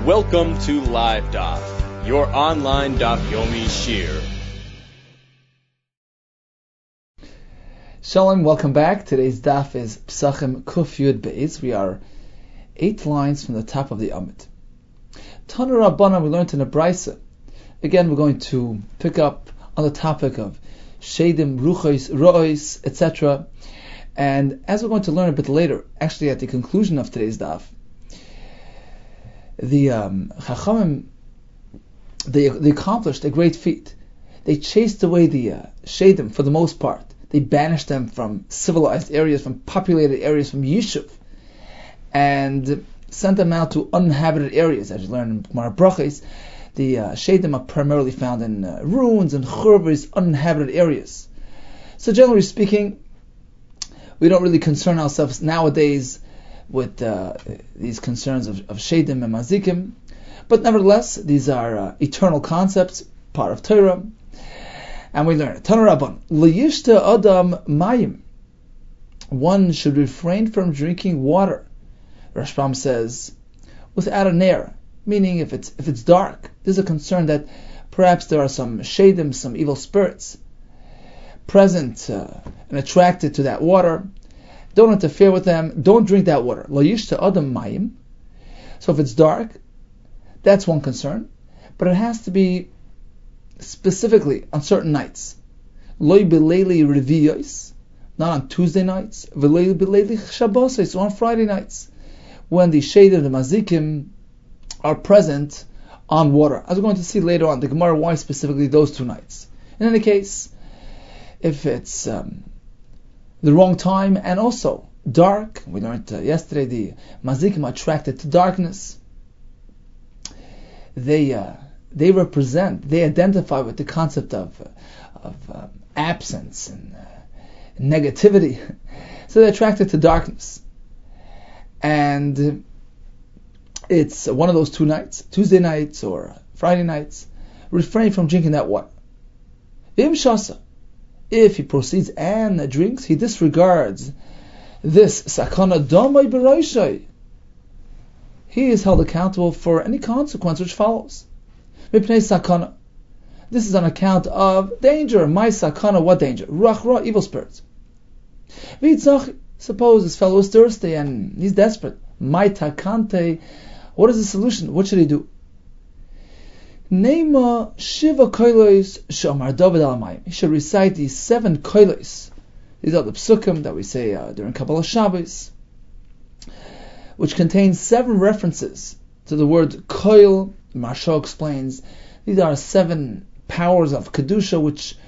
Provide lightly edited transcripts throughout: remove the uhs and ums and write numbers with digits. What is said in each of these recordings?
Welcome to Live Daf, your online Daf Yomi Shir. Shalom, welcome back. Today's Daf is Pesachim Kuf Yud Beis. We are 8 lines from the top of the Amud. Tanu Rabbanan, we learned in the Brisa. Again, we're going to pick up on the topic of Shedim, Ruchos, Ro'os, etc. And as we're going to learn a bit later, actually at the conclusion of today's Daf, the Chachamim, they accomplished a great feat. They chased away the Shedim for the most part. They banished them from civilized areas, from populated areas, from Yishuv, and sent them out to uninhabited areas. As you learn in Gemara Brachos, the Shedim are primarily found in ruins and churvos, uninhabited areas. So generally speaking, we don't really concern ourselves nowadays with these concerns of Shedim and Mazikim, but nevertheless, these are eternal concepts, part of Torah, and we learn it. Tanu Rabban, L'yishta Adam Mayim. One should refrain from drinking water. Rashbam says, without a nair, meaning if it's dark, there's a concern that perhaps there are some Shedim, some evil spirits present and attracted to that water. Don't interfere with them. Don't drink that water. Lo yishta adam mayim. So if it's dark, that's one concern. But it has to be specifically on certain nights. Lo b'leili reviyos, not on Tuesday nights. V'lo b'leili shabbos, so on Friday nights, when the shade of the mazikim are present on water. As we're going to see later on, the Gemara, why specifically those 2 nights. In any case, if it's the wrong time, and also dark. We learned yesterday the mazikim are attracted to darkness. They identify with the concept of absence and negativity. So they're attracted to darkness. And it's one of those 2 nights, Tuesday nights or Friday nights. Refrain from drinking that water. V'im shasa. If he proceeds and drinks, he disregards this sakana damai b'roshai. He is held accountable for any consequence which follows. Mipnei sakana. This is on account of danger. My sakana, what danger? Ruach ra, evil spirits. V'itzach, suppose his fellow is thirsty and he's desperate. My takante, what is the solution? What should he do? Neima Shiva Koilos Shomar David Alamayim. He should recite these 7 Koilos. These are the psukim that we say during Kabbalah Shabbos, which contains 7 references to the word Koil. Marsha explains these are 7 powers of Kedusha which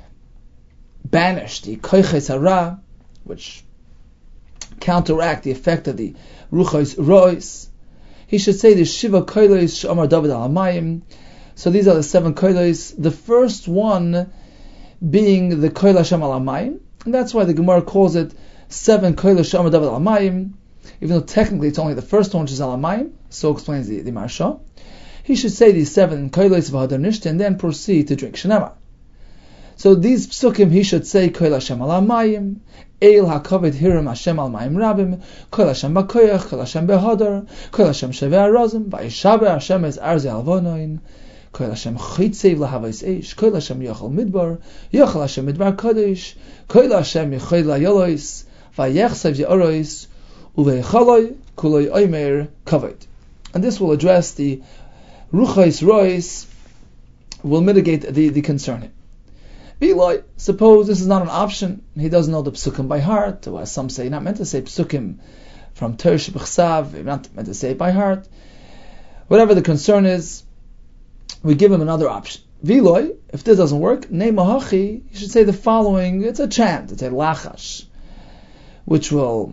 banish the Koiches Hara, which counteract the effect of the Ruchos Rois. He should say the Shiva Koilos Shomar David Alamayim. So these are the 7 koilos. The first one being the koil Hashem alamayim, and that's why the Gemara calls it 7 koilos Shomar David alamayim, even though technically it's only the first one which is alamayim. So explains the Marsha. He should say these 7 koilos of Hadar Nishta and then proceed to drink Shenema. So these psukim he should say koil Hashem alamayim, Eil hakaved hiram Hashem alamayim rabim, koil Hashem bakoyach, koil Hashem behadar, koil Hashem shevei arazim, vayishaber Hashem es arzi alvonoin. Koil Hashem chitzev lahavais eish, Koil Hashem yochel midbar, yochel Hashem midbar kadosh, Koil Hashem yichol layolois, vayechsev ye'orois, uveichaloy kuloi oimer kavod. And this will address the ruchos rois, will mitigate the concern. Viloi, suppose this is not an option, he doesn't know the psukim by heart, or as some say, not meant to say psukim from Torah shebechsav, not meant to say it by heart. Whatever the concern is, we give him another option. Viloi, if this doesn't work, Neimahachi, you should say the following. It's a chant, it's a lachash, which will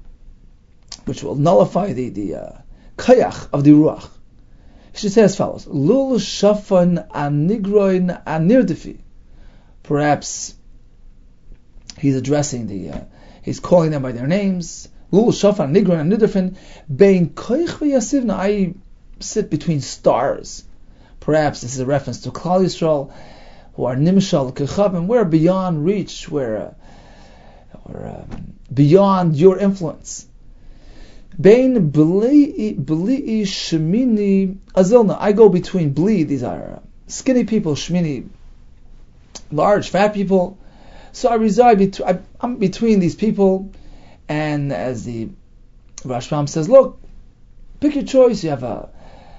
nullify the kayach of the ruach. You should say as follows: Lul shafan anigroin anirdifi. Perhaps he's addressing he's calling them by their names. Lul shafan anigroin anirdifi. Bein koich v'yasivna. I sit between stars. Perhaps this is a reference to Klal Yisrael, who are nimshal kechavim. We're beyond reach. We're beyond your influence. Bein Bli Shemini Azilna. I go between Bli, these are skinny people, Shemini, large, fat people. So I reside I'm between these people, and as the Rashbam says, look, pick your choice. You have a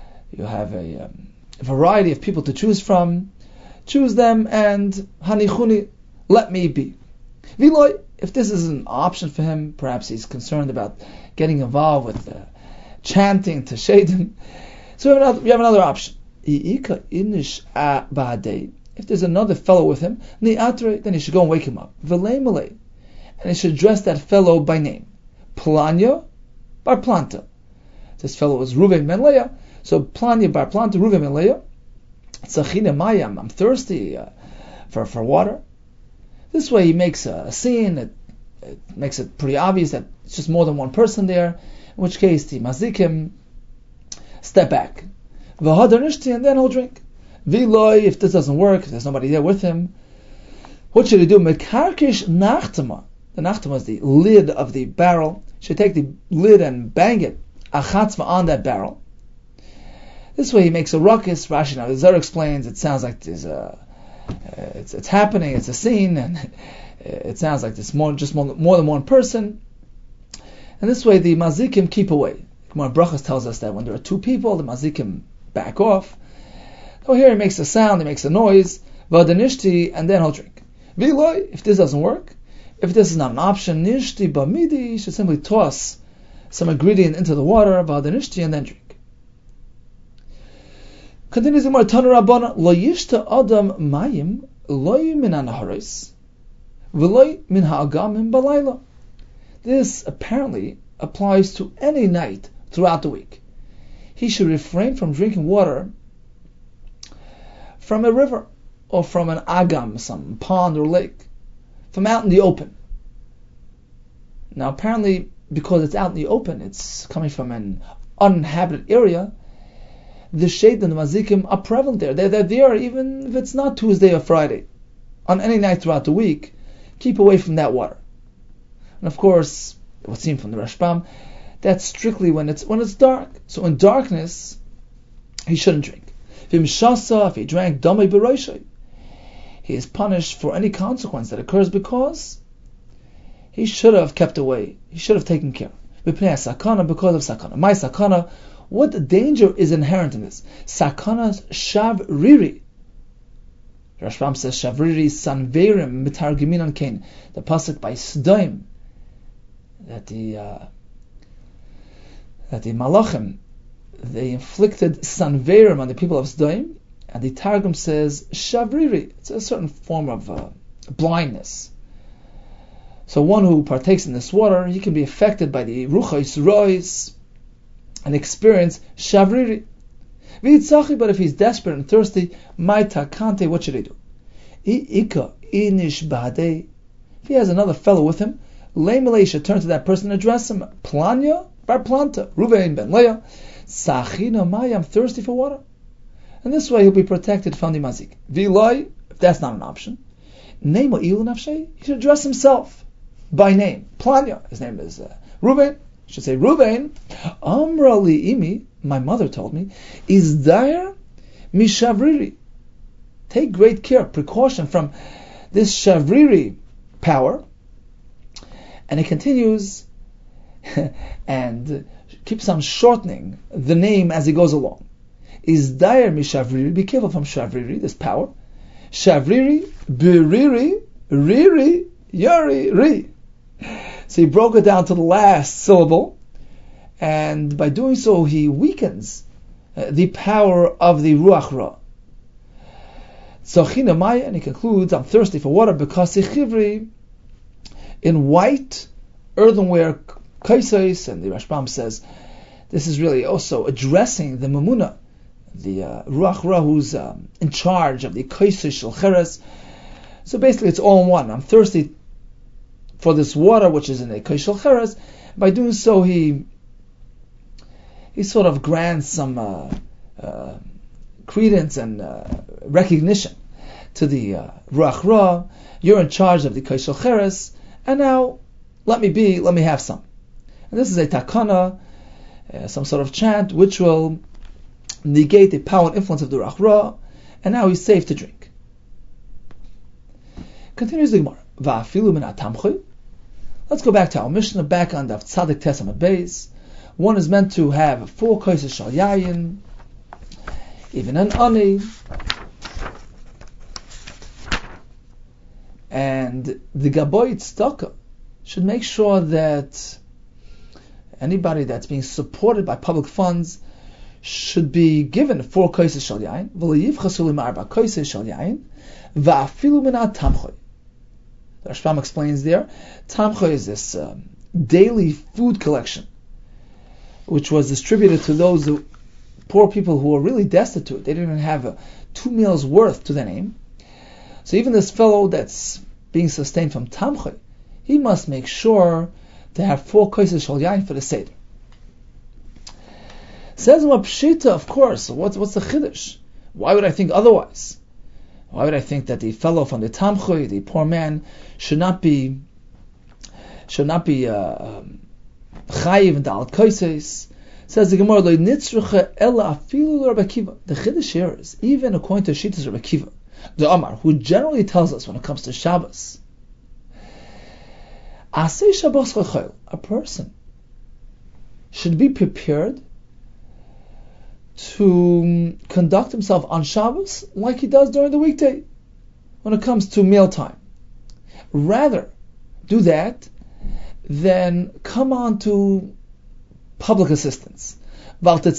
variety of people to choose from. Choose them, and hanichuni, let me be. Viloy, if this is an option for him, perhaps he's concerned about getting involved with chanting to shade him. So we have another option. If there's another fellow with him, then he should go and wake him up. And he should address that fellow by name. Planya bar Planta. This fellow was Reuven ben Leah. So Planya bar Planta, Reuven ben Leah. Tzachina mayam, I'm thirsty for water. This way he makes a scene. It makes it pretty obvious that it's just more than one person there. In which case the mazikim step back. And then he'll drink. Viloy, if this doesn't work, if there's nobody there with him, what should he do? Mekarkish nachtama. The nachtama is the lid of the barrel. He should take the lid and bang it, achatzma, on that barrel. This way he makes a ruckus. Rashi now, the Zohar explains, it sounds like there's it's happening, it's a scene, and it sounds like there's more than one person. And this way the mazikim keep away. Gemara Brachos tells us that when there are two people, the mazikim back off. So here he makes a sound, he makes a noise, vadanishti, and then he'll drink. Viloy, if this doesn't work, if this is not an option, nishti bamidi, you should simply toss some ingredient into the water, vadanishti, and then drink. Continues the Gemara, Tanu Rabbana, lo yishta adam mayim, loy min hanaharos, v'loy min ha'agamim balayla. This apparently applies to any night throughout the week. He should refrain from drinking water from a river or from an agam, some pond or lake, from out in the open. Now apparently, because it's out in the open, it's coming from an uninhabited area, the shade and the mazikim are prevalent there. They're there even if it's not Tuesday or Friday. On any night throughout the week, keep away from that water. And of course, it would seem from the Rashbam, that's strictly when it's dark. So in darkness, he shouldn't drink. If he drank damei b'roshei, he is punished for any consequence that occurs because he should have kept away. He should have taken care. Because of sakana. My sakana, what danger is inherent in this? Sakana's shavriri. Rashbam says shavriri sanverim mitargimin on Cain. The pasuk by Sdoim, that the malachim, they inflicted sanverim on the people of Sdoim, and the Targum says shavriri. It's a certain form of blindness. So one who partakes in this water, he can be affected by the ruchos rois and experience shavriri. But if he's desperate and thirsty, my takante, what should he do? If he has another fellow with him, Leimelei should turn to that person and address him. Planya bar Planta, Reuven ben Leah, Sachina Mai, I'm thirsty for water. And this way he'll be protected from the mazik. Viloi, if that's not an option, Nemo ilu nafshei, he should address himself by name. Planya, his name is Reuven. He should say, Reuven, Amra li imi, my mother told me, is there mishavriri. Take great care, precaution from this shavriri power. And it continues and keeps on shortening the name as he goes along. Is dire mishavriri, be careful from shavriri, this power. Shavriri, biriri, riri, yari, ri. So he broke it down to the last syllable, and by doing so he weakens the power of the Ruach Ra. So Chinamaya, and he concludes, I'm thirsty for water because Chivri, in white earthenware kaisais, and the Rashbam says this is really also addressing the Mamuna, the Ruach Ra who's in charge of the kaisais shel cheres. So basically it's all in one. I'm thirsty for this water which is in a kaisais shel cheres. By doing so he sort of grants some credence and recognition to the Ruach Ra. You're in charge of the kaisais shel cheres, and now let me have some. And this is a takana some sort of chant which will negate the power and influence of the Ruach Ra, and now he's safe to drink. Continues the Gemara. Va'afilu min atamchay. Let's go back to our Mishnah, back on the Tzadik Tesam at base. One is meant to have 4 kaises shal yayin, even an ani, and the Gaboy Tzedakah should make sure that anybody that's being supported by public funds should be given 4 kaises shal yayin, v'liyivchasu lim'arba kaises shal yayin, va'afilu min atamchay. The Rashbam explains there, Tamcha is this daily food collection, which was distributed to those poor people who were really destitute. They didn't even have 2 meals worth to their name. So even this fellow that's being sustained from Tamcha, he must make sure to have 4 kaises shal yayin for the Seder. Says Pshita, of course, what's the Chiddush? Why would I think otherwise? Why would I think that the fellow from the Tamchay, the poor man, should not be chayiv in Dalat Kaises? Says the Gemara, Lo nitzrucha ela afilu Rabbi Akiva. The Chiddush here is, even according to Shittas Rabbi Akiva, the Amar, who generally tells us when it comes to Shabbos, Asay Shabbos chayil, a person should be prepared to conduct himself on Shabbos like he does during the weekday when it comes to mealtime. Rather do that than come on to public assistance, rather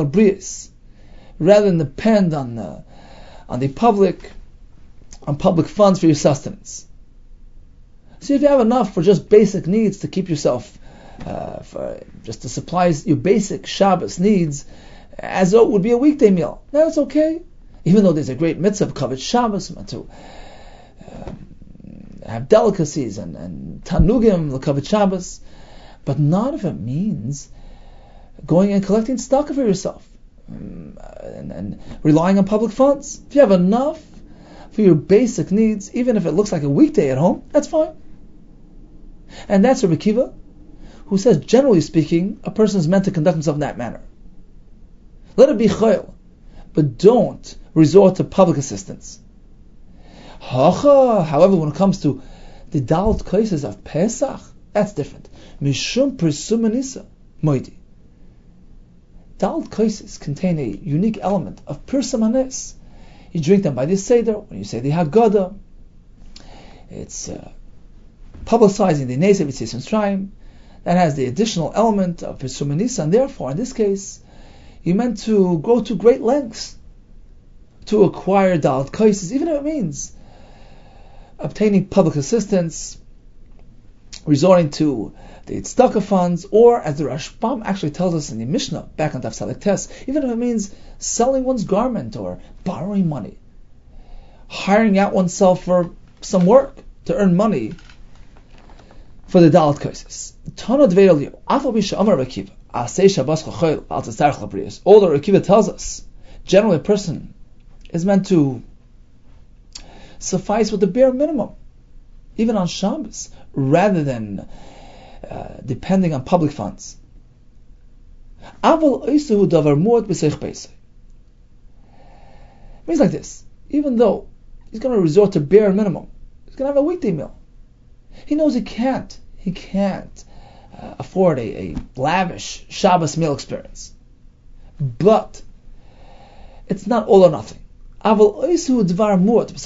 than depend on the public funds for your sustenance. So if you have enough for just basic needs to keep yourself, for just to supply your basic Shabbos needs, as though it would be a weekday meal, that's okay. Even though there's a great mitzvah of Kavod Shabbos, to have delicacies and tanugim, the Kavod Shabbos, but none of it means going and collecting tzedakah for yourself and relying on public funds. If you have enough for your basic needs, even if it looks like a weekday at home, that's fine. And that's Rabbi Akiva, who says, generally speaking, a person is meant to conduct himself in that manner. Let it be chayil, but don't resort to public assistance. However, when it comes to the Dalat Kaises of Pesach, that's different. Mishum Persumanisa Moidi. Dalat Kaises contain a unique element of Persumanis. You drink them by the Seder, when you say the Haggadah. It's publicizing the Nesev Yitzis Mitzrayim. That has the additional element of Persumanisa, and therefore, in this case, you're meant to go to great lengths to acquire Dalat Kaises, even if it means obtaining public assistance, resorting to the tzedakah funds, or as the Rashbam actually tells us in the Mishnah, back on Daf Tzadik Tes, even if it means selling one's garment or borrowing money, hiring out oneself for some work to earn money for the Dalat Kaises. Tana Dveil Yo, Afal Bisha Amar Rakiva, Asay Shabbos Chachayil Al Tzarech Labriyos. All the Rakiva tells us, generally a person is meant to suffice with the bare minimum, even on Shabbos, rather than depending on public funds. Means like this: even though he's going to resort to bare minimum, he's going to have a weekday meal. He knows he can't afford a lavish Shabbos meal experience, but it's not all or nothing. A davar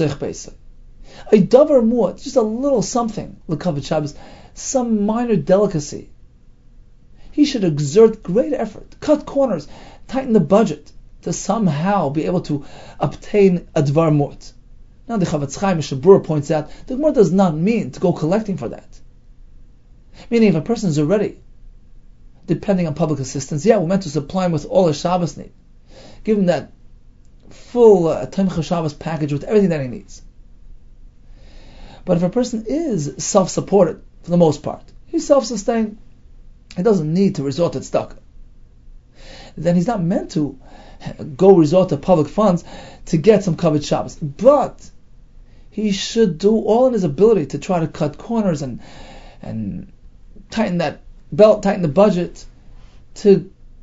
muat, just a little something, l'kavod Shabbos, some minor delicacy. He should exert great effort, cut corners, tighten the budget to somehow be able to obtain a davar muat. Now the Chavetz Chaim Mishabura points out the Gemara does not mean to go collecting for that. Meaning, if a person is already depending on public assistance, we're meant to supply him with all his Shabbos need, give him that full Tomchei Shabbos package with everything that he needs. But if a person is self-supported, for the most part, he's self-sustained, he doesn't need to resort to tzedakah, then he's not meant to go resort to public funds to get some Kavod Shabbos. But he should do all in his ability to try to cut corners and tighten that belt, tighten the budget, to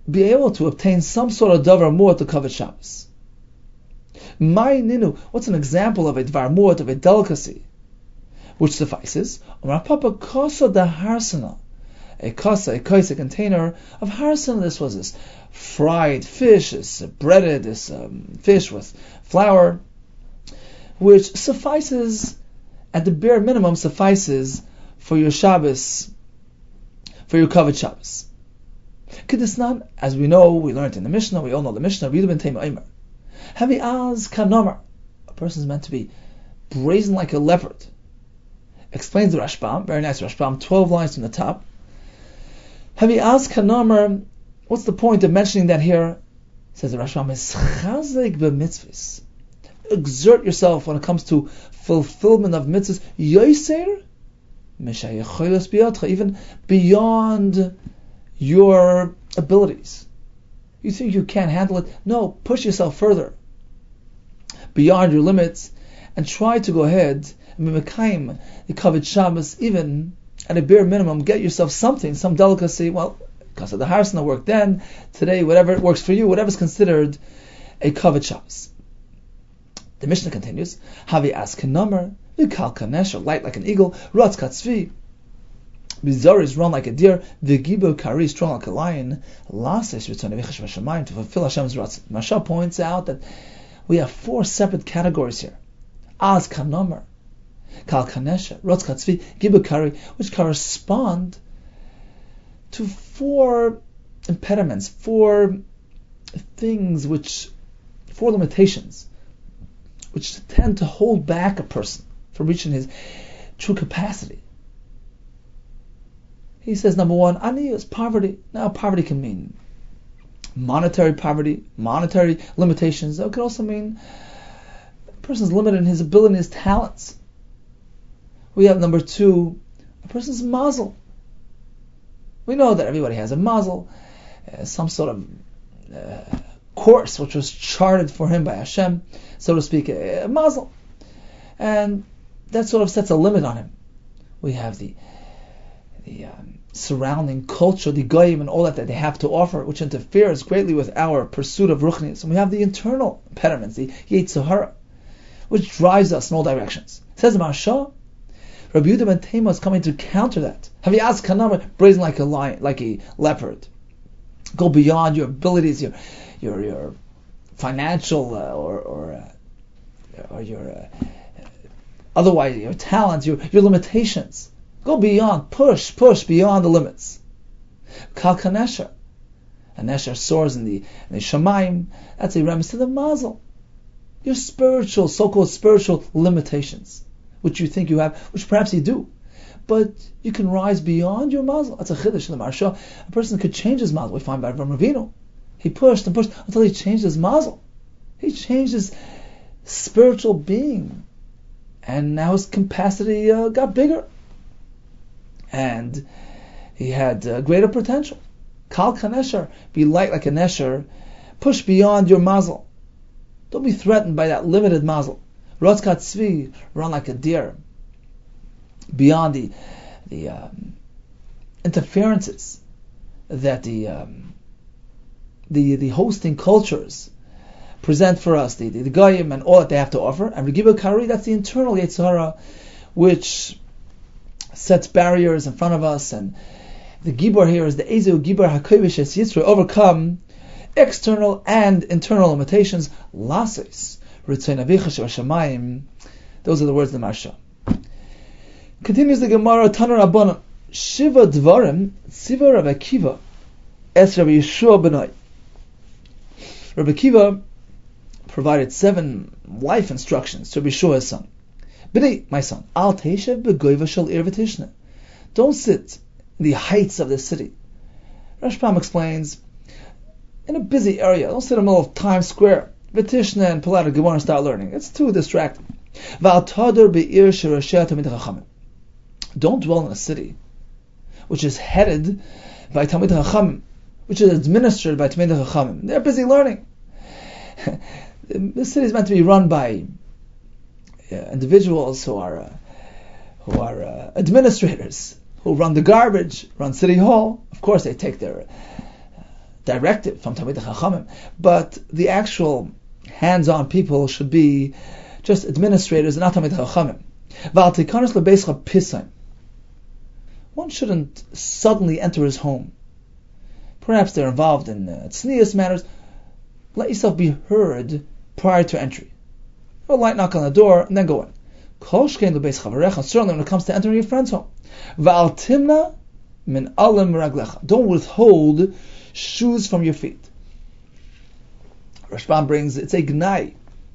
be able to obtain some sort of davar mu'at to covet Shabbos. My ninu, what's an example of a davar mu'at, of a delicacy, which suffices? Amar Papa kasa da harsana, a container of harsana. This was this fried fish, this breaded, this fish with flour, which suffices, at the bare minimum, suffices for your Shabbos, for your covet Shabbos. Kedisnan, as we know, we learned in the Mishnah, we all know the Mishnah, Read ben Tema Omer. Havi az kanomar. A person is meant to be brazen like a leopard. Explains the Rashbam, very nice Rashbam, 12 lines from the top. Havi az kanomar, what's the point of mentioning that here? Says the Rashbam, is chazek b'mitzvahs. Exert yourself when it comes to fulfillment of mitzvahs. Yoser, mishayecholos biyadcha, even beyond your abilities. You think you can't handle it? No, push yourself further, beyond your limits, and try to go ahead and be mekayim the covet Shabbos, even at a bare minimum. Get yourself something, some delicacy. Well, because of the harsana work then, today, whatever works for you, whatever's considered a covet Shabbos. The Mishnah continues, Havi as kenomer, v'kal kanesha, light like an eagle, ratz katzvi, Bizaris run like a deer, v'gibo kari, strong like a lion, lasesh v'tzon avichash v'shamayim, to fulfill Hashem's ratzon. Maharsha points out that we have 4 separate categories here. Az kanomer, kal kanesha, ratz katzvi, gibo kari, which correspond to 4 impediments, 4 things, 4 limitations, which tend to hold back a person from reaching his true capacity. He says, number 1, ani is poverty. Now, poverty can mean monetary poverty, monetary limitations. It could also mean a person's limited in his ability and his talents. We have number 2, a person's mazel. We know that everybody has a mazel, some sort of course which was charted for him by Hashem, so to speak, a mazel. And that sort of sets a limit on him. We have the surrounding culture, the goyim and all that they have to offer, which interferes greatly with our pursuit of ruchnius. And we have the internal impediments, the Yetzer Hara, which drives us in all directions. Says the Maharsha, Rabbi Yehuda ben Tema is coming to counter that. Have you asked Kanama, brazen like a lion, like a leopard? Go beyond your abilities, your financial or your otherwise your talents, your limitations. Go beyond, push beyond the limits. Kal kanesher, a nesher soars in the shamayim. That's a reference to the mazel. Your spiritual, so-called spiritual limitations, which you think you have, which perhaps you do, but you can rise beyond your mazel. That's a chiddush in the Maharsha. A person could change his mazel. We find by Avraham Avinu. He pushed and pushed until he changed his mazel. He changed his spiritual being, and now his capacity got bigger, and he had greater potential. Kal kanesher, be light like a nesher, push beyond your mazel. Don't be threatened by that limited mazel. Ratz katzvi, run like a deer, beyond the interferences that the hosting cultures present for us, the goyim and all that they have to offer. And Regiba Kari, that's the internal Yetzer Hara, which sets barriers in front of us. And the Gibor here is the Ezu Gibor HaKovish Es Yitzra, overcome external and internal limitations. Lases, Ritzayin Avichash Vashamayim. Those are the words of the Maharsha. Continues the Gemara, Tanur Rabbanan, Shiva Dvarim, Tziva Rabbi Akiva, Es Rabbi Yeshua Benoi. Rabbi Akiva provided 7 life instructions to Rabbi Yeshua, his son. B'nai, my son, Al Teishev B'goyva Shel Ir V'Tishna. Don't sit in the heights of the city. Rashbam explains, in a busy area, don't sit in the middle of Times Square. V'Tishna and pull out a Gemara and start learning. It's too distracting. V'al Tadur Be'ir Shirasheh Tamid Chachamim. Don't dwell in a city which is headed by Tamid Chachamim, which is administered by Tamid Chachamim. They're busy learning. The city is meant to be run by individuals who are administrators, who run the garbage, run City Hall. Of course, they take their directive from Talmidei Chachamim, but the actual hands-on people should be just administrators and not Talmidei Chachamim. V'al tikanos lebeischa pisaim. One shouldn't suddenly enter his home. Perhaps they're involved in tznius matters. Let yourself be heard prior to entry. A light knock on the door and then go in. Kol shkein lebeis chavarecha. Certainly when it comes to entering your friend's home. V'al timna min alim raglecha. Don't withhold shoes from your feet. Rashbam brings, it's a gnai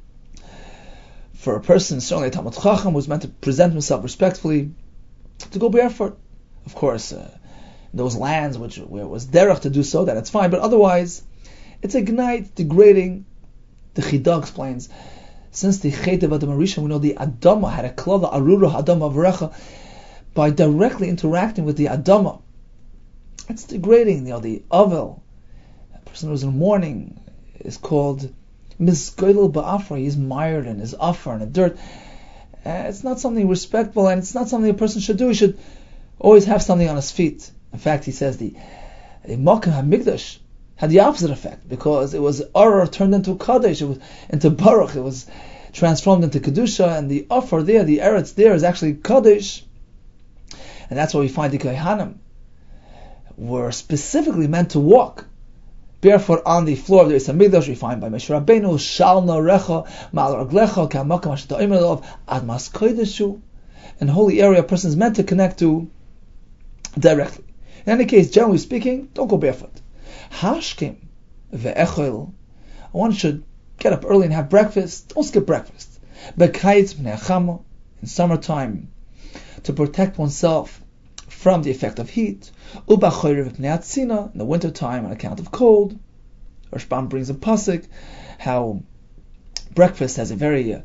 for a person, certainly a Talmid Chacham, who's meant to present himself respectfully, to go barefoot. Of course, in those lands where it was derech to do so, that it's fine, but otherwise, it's a gnai, degrading. The Chidah explains, since the Chet of Adam Arisha, we know the Adama had a klala, arura Adama Varecha, by directly interacting with the Adama. It's degrading. The Avel, a person who's in mourning, is called Mizgoylel Ba'afra. He's mired in his afar and the dirt. It's not something respectful, and it's not something a person should do. He should always have something on his feet. In fact, he says the Makkah HaMikdash had the opposite effect, because it was Arar turned into Kadesh, it was into Baruch, it was transformed into Kedusha, and the Afar there, the Eretz there, is actually Kadesh. And that's why we find the Kohanim were specifically meant to walk barefoot on the floor of the Beis Hamikdash. We find by Moshe Rabbeinu, Shalna Recha, Ma'al Raglecha, Ka'makam Ashta Oimelov, Admas Kodeshu. An holy area a person is meant to connect to directly. In any case, generally speaking, don't go barefoot. Hashkim ve'echol. One should get up early and have breakfast. Don't skip breakfast. Bekayit b'nei achama, in summertime, to protect oneself from the effect of heat. Ubachayrev b'nei atzina, in the winter time on account of cold. Rashbam brings a pasuk how breakfast has a very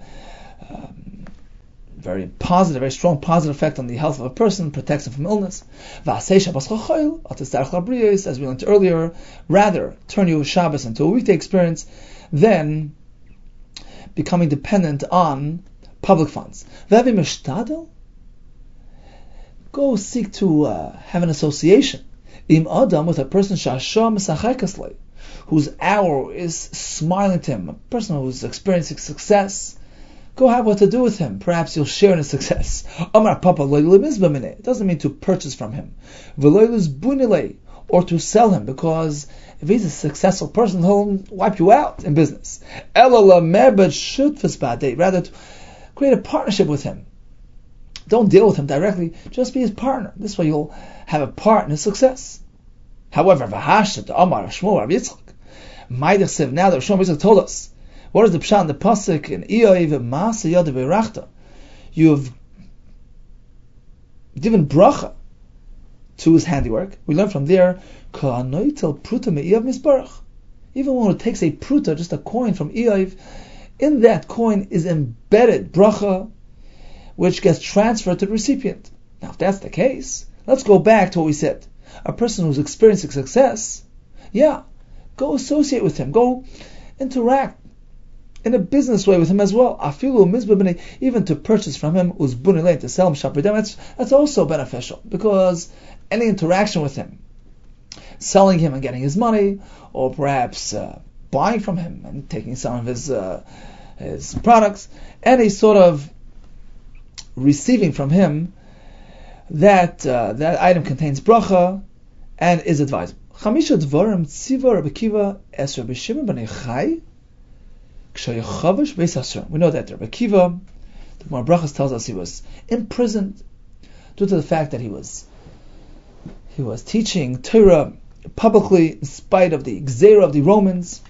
positive, very strong positive effect on the health of a person, protects him from illness. As we learned earlier, rather turn your Shabbos into a weekday experience than becoming dependent on public funds. Go seek to have an association with a person whose hour is smiling to him, a person who's experiencing success. Go have what to do with him. Perhaps you'll share in his success. Amar Papa, it doesn't mean to purchase from him, or to sell him, because if he's a successful person, he'll wipe you out in business. Rather, to create a partnership with him. Don't deal with him directly, just be his partner. This way you'll have a part in his success. However, now that Shmuel Yitzchak told us, what is the pshat in the pasuk in Iyov Ma'aseh Yadav Beirachta? You have given bracha to his handiwork. We learn from there, even one who takes a pruta, just a coin from Iyov, in that coin is embedded bracha, which gets transferred to the recipient. Now, if that's the case, let's go back to what we said. A person who's experiencing success, go associate with him, go interact in a business way with him as well. Even to purchase from him, to sell him, that's also beneficial, because any interaction with him, selling him and getting his money, or perhaps buying from him and taking some of his products, any sort of receiving from him, that item contains bracha and is advisable. Chamisha dvarim tziva Rabbi Akiva es Rabbi Shimon ben Yochai. We know that Rabbi Akiva, the Gemara Brachos tells us, he was imprisoned due to the fact that he was teaching Torah publicly in spite of the Gzeira of the Romans.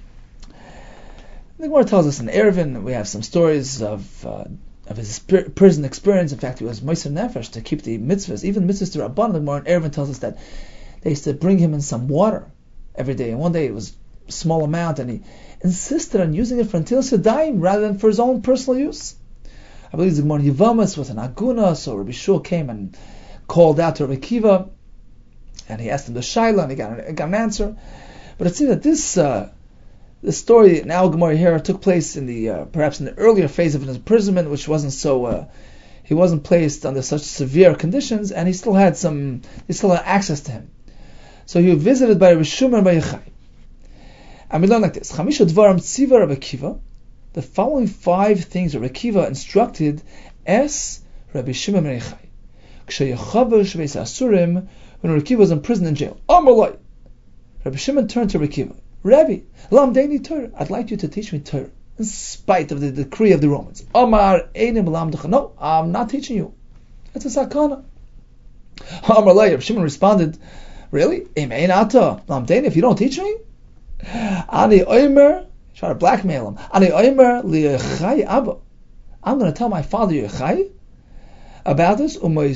The Gemara tells us in Eruvin, we have some stories of his prison experience. In fact, he was Moser Nefesh to keep the mitzvahs, even mitzvahs to Rabban. The Gemara in Eruvin tells us that they used to bring him in some water every day, and one day it was a small amount, and he insisted on using it for Netilas Yadayim rather than for his own personal use. I believe the Gemara Yevamis was an aguna, so Rabbi Shua came and called out to Rabbi Akiva, and he asked him the shaila, and he got an answer. But it seems that this story in Al Gemara here took place in the perhaps in the earlier phase of his imprisonment, which wasn't so. He wasn't placed under such severe conditions, and he still had access to him. So he was visited by Rabbi Shimon and by Yochai. And we learn like this. Chamisha Dvaram Tziva Rabbi Akiva. The following 5 things Rabbi Akiva instructed as Rabbi Shimon and Yochai. Kshayachav Beis Asurim, when Rabbi Akiva was in prison in jail. Amalai. Rabbi Shimon turned to Rabbi Akiva. Rabbi, Lamdeini Torah. I'd like you to teach me Torah, in spite of the decree of the Romans. Amar Einim Lamdecha. No, I'm not teaching you. That's a sakana. Amalai. Rabbi Shimon responded, really? Imein Ata Lamdeini. If you don't teach me, Ani Omer. Try to blackmail him. Ani Omer Li'Yochai Abba. I'm going to tell my father Yochai about this.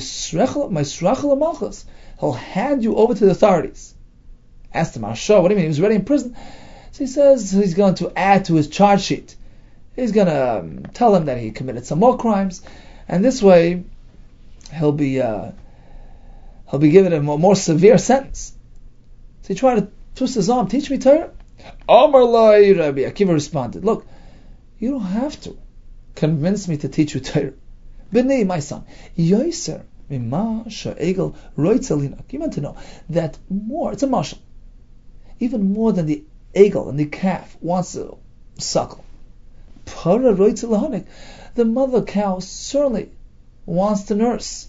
He'll hand you over to the authorities. Asked him, Asha, what do you mean? He was already in prison. So he says he's going to add to his charge sheet. He's going to tell him that he committed some more crimes, and this way he'll be given a more severe sentence. So he tried to twist his arm. Teach me Torah. Amar Lai Rabbi Akiva responded, look, you don't have to convince me to teach you Torah. B'nei, my son, Yoiser Mima Sha'egel Roitzelina. You meant to know that more, it's a mashal, even more than the egel and the calf wants to suckle. Para Roitzelahanik, the mother cow certainly wants to nurse.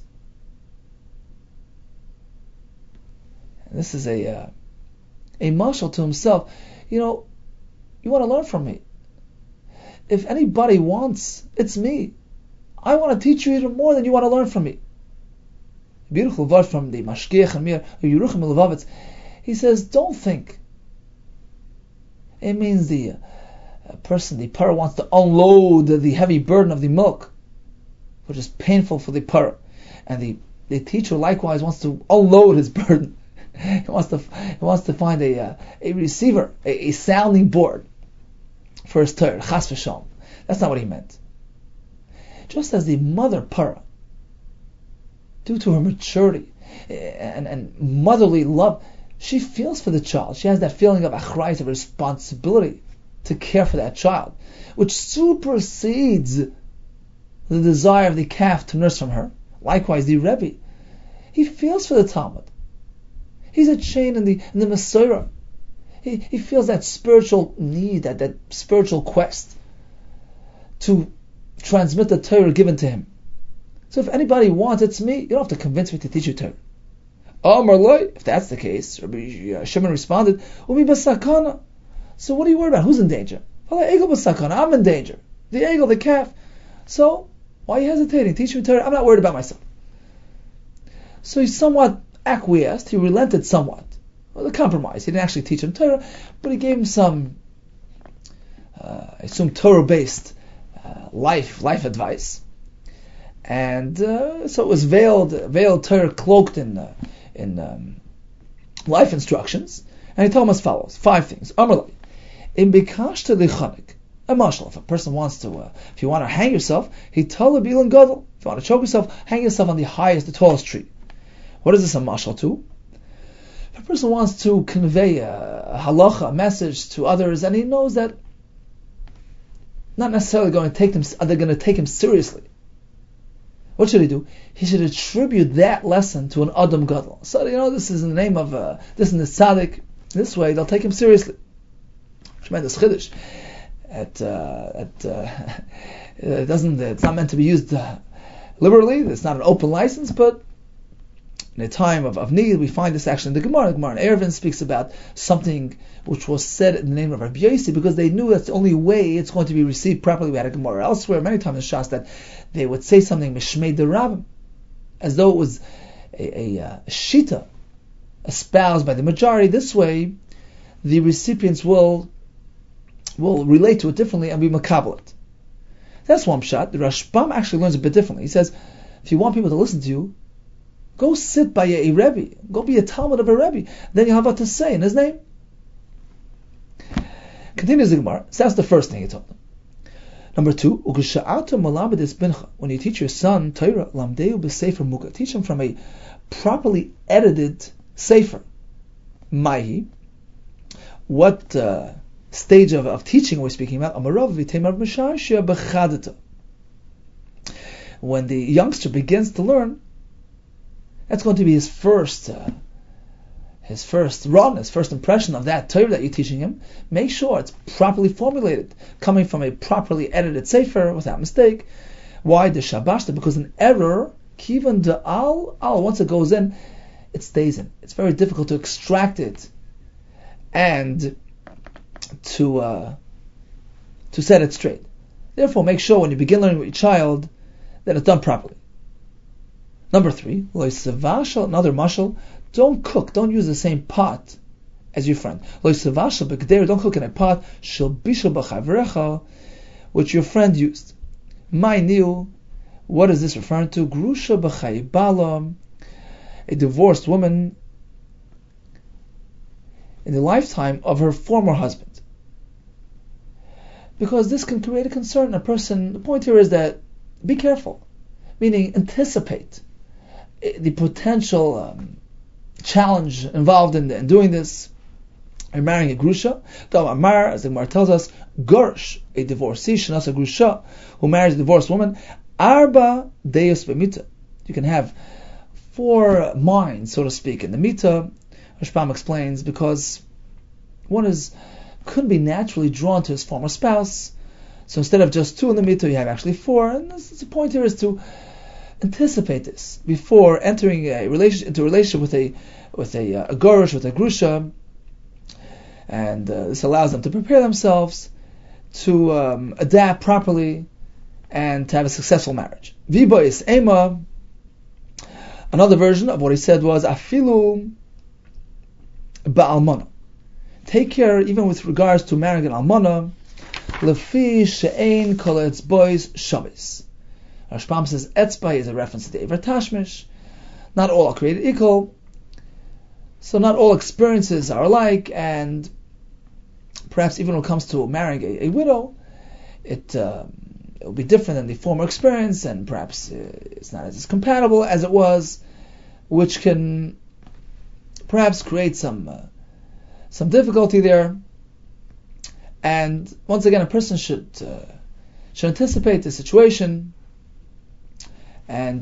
And this is a mashal to himself. You know, you want to learn from me. If anybody wants, it's me. I want to teach you even more than you want to learn from me. Beautiful word from the Mashgiach Amir Yeruchim Levavitz. He says, don't think. It means the person, the parah, wants to unload the heavy burden of the milk, which is painful for the parah. And the teacher likewise wants to unload his burden. He wants to find a receiver, a sounding board for his Torah. Chas v'shalom. That's not what he meant. Just as the mother parah, due to her maturity and motherly love, she feels for the child. She has that feeling of achrayus, of responsibility to care for that child, which supersedes the desire of the calf to nurse from her. Likewise, the Rebbe, he feels for the Talmud. He's a chain in the Masorah. He feels that spiritual need, that spiritual quest to transmit the Torah given to him. So if anybody wants, it's me. You don't have to convince me to teach you Torah. If that's the case, Rabbi Shimon responded, Umi basakana. So what are you worried about? Who's in danger? I'm in danger. The egel, the calf. So why are you hesitating? Teach me Torah. I'm not worried about myself. So he somewhat acquiesced. He relented somewhat. Well, the compromise. He didn't actually teach him Torah, but he gave him some, I assume, Torah-based life advice. And so it was veiled Torah cloaked in life instructions. And he told him as follows: 5 things. Amarlai, in bikashta lichanik, a mashal. If a person wants to, if you want to hang yourself, he told a bilan gadol. If you want to choke yourself, hang yourself on the highest, the tallest tree. What is this a mashal to? If a person wants to convey a halacha, a message to others, and he knows that not necessarily going to take them, they're going to take him seriously, what should he do? He should attribute that lesson to an Adam Gadol. So, this is in the name of, this is the tzaddik. This way, they'll take him seriously. Tremendous chiddush. It's not meant to be used liberally. It's not an open license, but in a time of need, we find this actually in the Gemara. The Gemara in Eruvin speaks about something which was said in the name of Rabbi Yossi, because they knew that's the only way it's going to be received properly. We had a Gemara elsewhere, many times in Shas, that they would say something Mishmei D'Rabbim, as though it was a shita espoused by the majority. This way, the recipients will relate to it differently and be makabel it. That's one shot. The Rashbam actually learns a bit differently. He says, if you want people to listen to you, go sit by a Rebbe. Go be a Talmud of a Rebbe. Then you'll have what to say in his name. Continues the Gemara. So that's the first thing he told them. Number 2, when you teach your son Torah, lamdeu b'sefer muka. Teach him from a properly edited sefer. Mahi. What stage of teaching are we speaking about? When the youngster begins to learn, that's going to be his first his first run, his first impression of that Torah that you're teaching him, make sure it's properly formulated, coming from a properly edited sefer without mistake. Why the shabashta? Because an error, kivan de al, once it goes in, it stays in. It's very difficult to extract it and to set it straight. Therefore, make sure when you begin learning with your child that it's done properly. Number 3, another mashal, don't cook, don't use the same pot as your friend. Don't cook in a pot which your friend used. What is this referring to? Grusha b'chay bala, a divorced woman in the lifetime of her former husband. Because this can create a concern in a person. The point here is that be careful, meaning anticipate the potential challenge involved in doing this. You're marrying a grusha. Amar, as the Gemara tells us, Gersh, a divorcee, shenas a grusha, who marries a divorced woman, arba deus b'mita. You can have 4 minds, so to speak, in the mita. Rashbam explains, because one could be naturally drawn to his former spouse. So instead of just 2 in the mita, you have actually 4. And the point here is to anticipate this before entering a relationship with a gorish, with a grusha, and this allows them to prepare themselves to adapt properly and to have a successful marriage. Vibois ema. Another version of what he said was afilu ba'almana. Take care, even with regards to marrying an almana, lefi she'ein kol etzbois shabbos. Rashbam says etzbai is a reference to the Ever Tashmish. Not all are created equal, so not all experiences are alike, and perhaps even when it comes to marrying a widow, it will be different than the former experience, and perhaps it's not as compatible as it was, which can perhaps create some difficulty there. And once again, a person should anticipate the situation and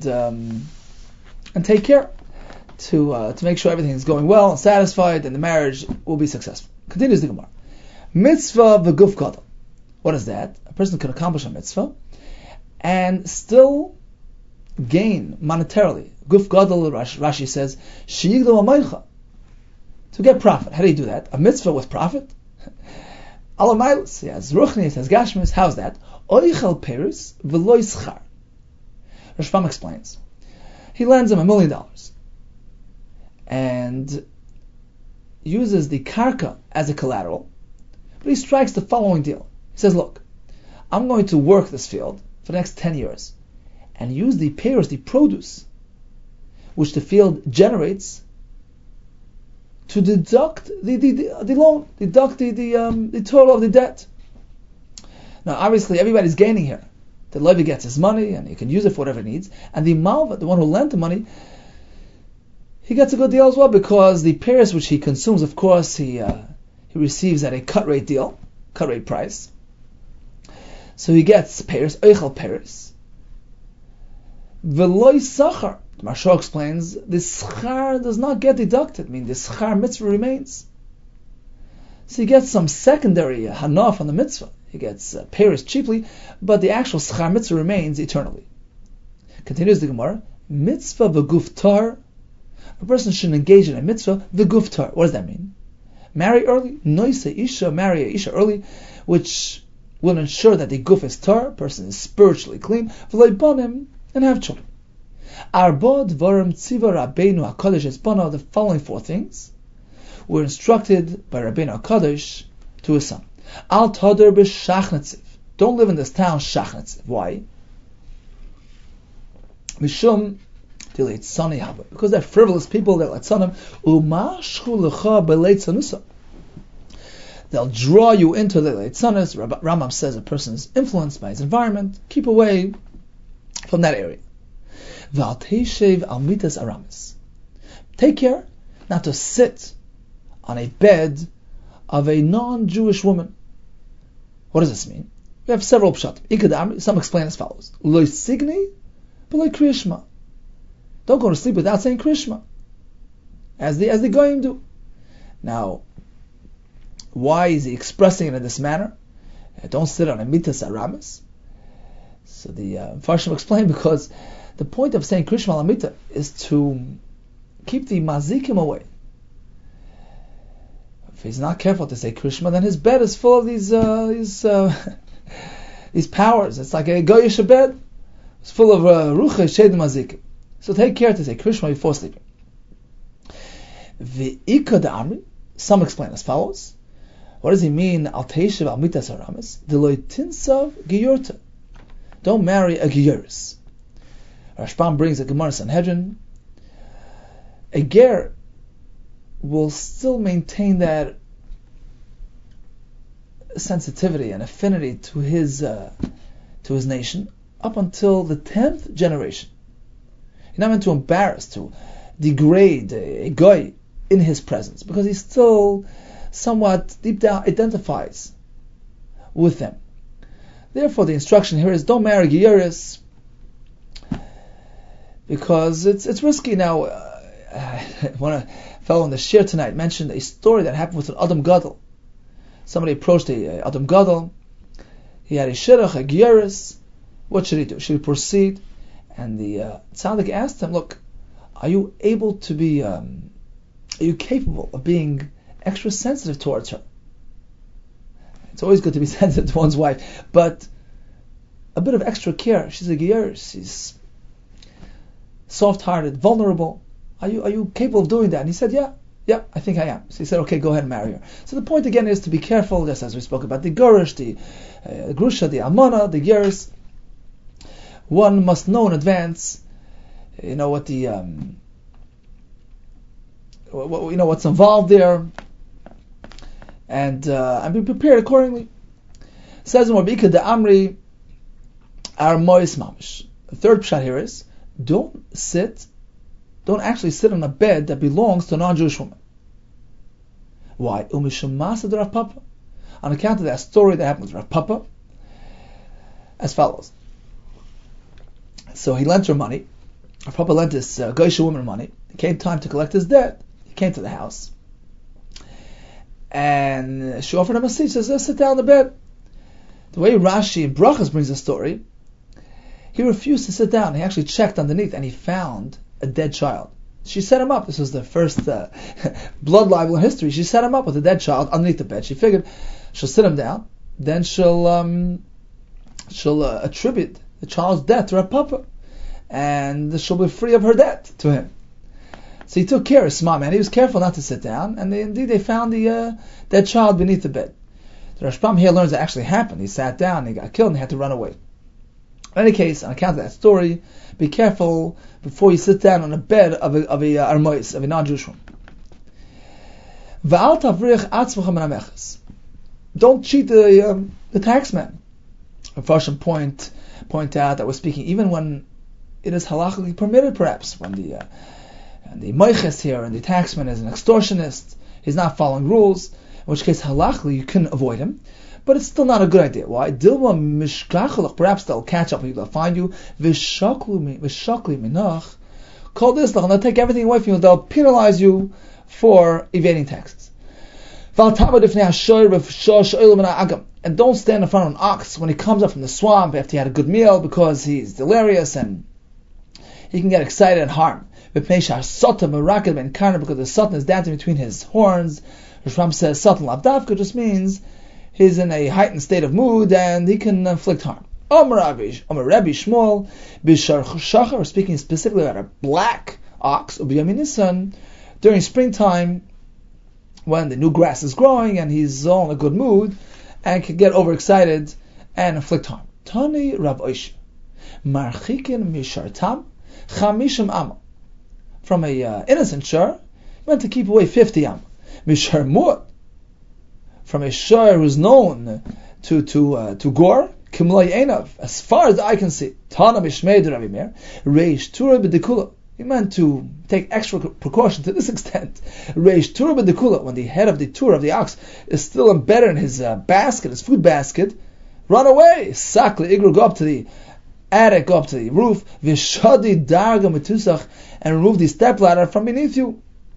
take care to make sure everything is going well and satisfied, and the marriage will be successful. Continues the Gemara. Mitzvah v'guf gadol. What is that? A person can accomplish a mitzvah and still gain monetarily. Guf gadol, Rashi says, sheyigdol amaycha, to get profit. How do you do that? A mitzvah with profit? Alamaylis, he has ruchnis, he has gashmis. How's that? Oichel peris v'lo yischar. Rashbam explains. He lends him $1 million and uses the karka as a collateral, but he strikes the following deal. He says, look, I'm going to work this field for the next 10 years and use the pears, the produce, which the field generates, to deduct the loan, deduct the total of the debt. Now, obviously, everybody's gaining here. The Levi gets his money and he can use it for whatever he needs, and the Malva, the one who lent the money, he gets a good deal as well, because the pears which he consumes, of course, he receives at a cut rate deal, cut rate price. So he gets pears, oichel pears. V'loi sachar. The Maharsha explains, the schar does not get deducted, meaning the schar mitzvah remains. So he gets some secondary hana from the mitzvah. He gets pears cheaply, but the actual schar mitzvah remains eternally. Continues the Gemara, mitzvah v'guf tar. A person should engage in a mitzvah v'guf tar. What does that mean? Marry early, noise isha, marry a isha early, which will ensure that the guf is tar, person is spiritually clean, v'loi banim, and have children. Arba dvarim tziva Rabbeinu HaKadosh Esbana, the following 4 things were instructed by Rabbeinu HaKadosh to his son. Al tader b'shachnetziv. Don't live in this town, Shachnetziv. Why? Mishum dileitzani haba. Because they're frivolous people, they're leitzanim. Umashchu lecha beleitzanusa. They'll draw you into the leitzanis. Rambam says a person is influenced by his environment. Keep away from that area. V'al teishev al mitas aramis. Take care not to sit on a bed of a non-Jewish woman. What does this mean? We have several pshat. Some explain as follows: Lo signi, but like Kriyashma. Don't go to sleep without saying Kriyashma, as the goyim do. Now, why is he expressing it in this manner? Don't sit on a mitas aramis. So the Farshim explained, because the point of saying Krishma Lamita is to keep the mazikim away. If he's not careful to say Krishma, then his bed is full of these these powers. It's like a goyish bed. It's full of rucha shed mazikim. So take care to say Krishma before sleeping. V'ika da'amri, some explain as follows. What does he mean? Al teishav al mitas aramis deloy tinsav giyurta. Don't marry a giyuris. Rashbam brings a Gemara Sanhedrin. A ger will still maintain that sensitivity and affinity to his nation up until the 10th generation. He's not meant to embarrass, to degrade a goy in his presence, because he still somewhat deep down identifies with them. Therefore, the instruction here is don't marry giyuris, because it's risky. Now, one fellow in the shir tonight mentioned a story that happened with an Adam Gadol. Somebody approached a Adam Gadol. He had a shirach, a giyuris. What should he do? Should he proceed? And the tzaddik asked him, look, are you able to be, are you capable of being extra sensitive towards her? It's always good to be sensitive to one's wife, but a bit of extra care. She's a giyuris. She's soft-hearted, vulnerable. Are you capable of doing that? And he said, yeah, I think I am. So he said, okay, go ahead and marry her. So the point again is to be careful, just as we spoke about the gurish, the grusha, the almana, the giyuris. One must know in advance, what the what's involved there, and be prepared accordingly. It says in Rabbi the Amri Armois Mamish. The third pshat here is don't actually sit on a bed that belongs to a non-Jewish woman. Why? Umishumasa de Rav Papa. On account of that story that happened with Rav Papa, as follows. So he lent her money. Rav Papa lent this Goyish woman money. It came time to collect his debt. He came to the house, and she offered him a seat. She says, sit down on the bed. The way Rashi in Brachas brings the story, he refused to sit down. He actually checked underneath, and he found a dead child. She set him up. This was the first blood libel in history. She set him up with a dead child underneath the bed. She figured she'll sit him down, then she'll attribute the child's death to her papa, and she'll be free of her debt to him. So he took care of smart man. He was careful not to sit down, and they found the dead child beneath the bed. The Rashbam here learns that actually happened. He sat down, he got killed, and he had to run away. In any case, on account of that story, be careful before you sit down on a bed of a armois, of a non-Jewish woman. V'al tavrich atzvach min hameches. Don't cheat the taxman. Farshim point out that we're speaking even when it is halachically permitted, perhaps when the meiches here and the taxman is an extortionist, he's not following rules, in which case halachically you can avoid him, but it's still not a good idea. Why? Dilma mishkachalach, perhaps they'll catch up with you, they'll find you, v'shakli minach, call this, they'll take everything away from you, they'll penalize you for evading taxes. And don't stand in front of an ox when he comes up from the swamp after he had a good meal, because he's delirious and he can get excited and harm. Because the satan is dancing between his horns. Rashbam says satan lavdavka just means he's in a heightened state of mood and he can inflict harm. Omer Rabbi Shmuel b'shar shachar, speaking specifically about a black ox, during springtime, when the new grass is growing and he's all in a good mood and can get overexcited and inflict harm. Tani Rav Oish marchikin mishartam chamishim am. From a innocent shur, meant to keep away 50 am. Mishar mu'at, from a shur who's known to gore, kimlay enav, as far as the eye can see. Tana mishmei Rabbi Meir reish tura b'dekula. He meant to take extra precaution to this extent. Reish tura b'dekula, when the head of the tur of the ox is still embedded in his basket, his food basket, run away. Sakli igru, go up to the attic, go up to the roof, v'shadi darga metusach, and remove the stepladder from beneath you.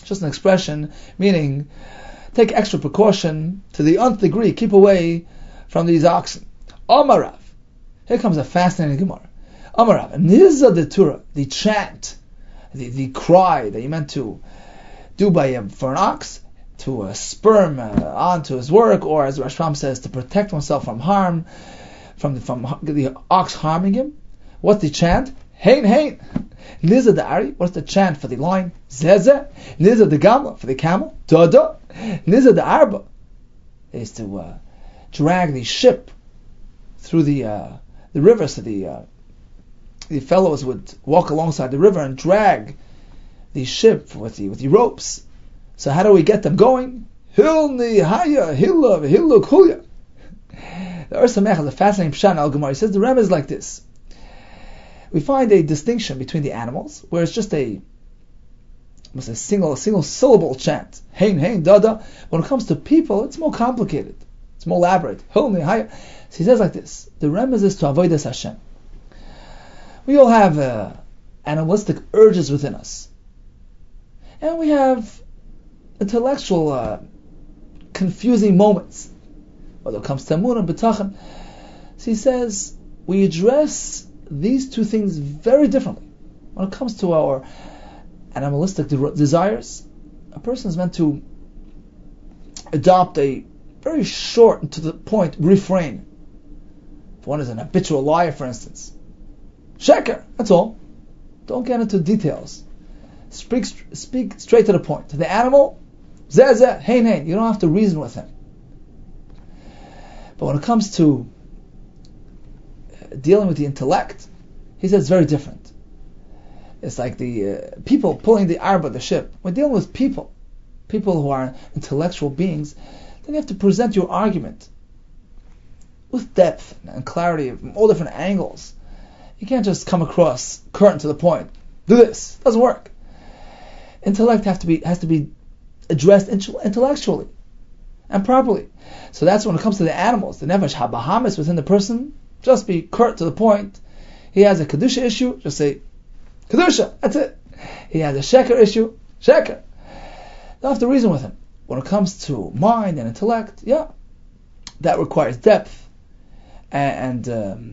just an expression meaning take extra precaution to the nth degree, keep away from these oxen. Amarav. Here comes a fascinating Gemara. Amarav. Nizza de Torah, the chant, the cry that you meant to do by him for an ox, to spur him on to his work, or as Rashbam says, to protect oneself from harm, from the ox harming him. What's the chant? Hein, hein. Nizza de Ari. What's the chant for the lion? Zeze. Nizza de Gamla for the camel. Dodo. Nizza de Arba is to drag the ship through the river, so the fellows would walk alongside the river and drag the ship with the ropes. So how do we get them going? Hilni haya hillav hilluk huya. The Ur Sameach has a fascinating pshat in Al Gemara. He says the Rebbe is like this. We find a distinction between the animals, where it's just a single syllable chant. Hein, hein, dada. When it comes to people, it's more complicated. It's more elaborate. Hilni haya. So he says like this. The remez is to avoid this Hashem. We all have animalistic urges within us. And we have intellectual confusing moments. Whether it comes to Amun and B'tachan. So he says, we address these two things very differently. When it comes to our animalistic desires, a person is meant to adopt a very short and to the point refrain. If one is an habitual liar, for instance, sheker, that's all. Don't get into details. Speak straight to the point. To the animal, zeh zeh, hein hein. You don't have to reason with him. But when it comes to dealing with the intellect, he says it's very different. It's like the people pulling the arba, the ship. We're dealing with people who are intellectual beings. Then you have to present your argument with depth and clarity from all different angles. You can't just come across current to the point. Do this. It doesn't work. Intellect has to be addressed intellectually and properly. So that's when it comes to the animals. The nefesh habahamis within the person, just be curt to the point. He has a kedusha issue, just say kedusha. That's it. He has a sheker issue, sheker. Don't have to reason with him. When it comes to mind and intellect, that requires depth and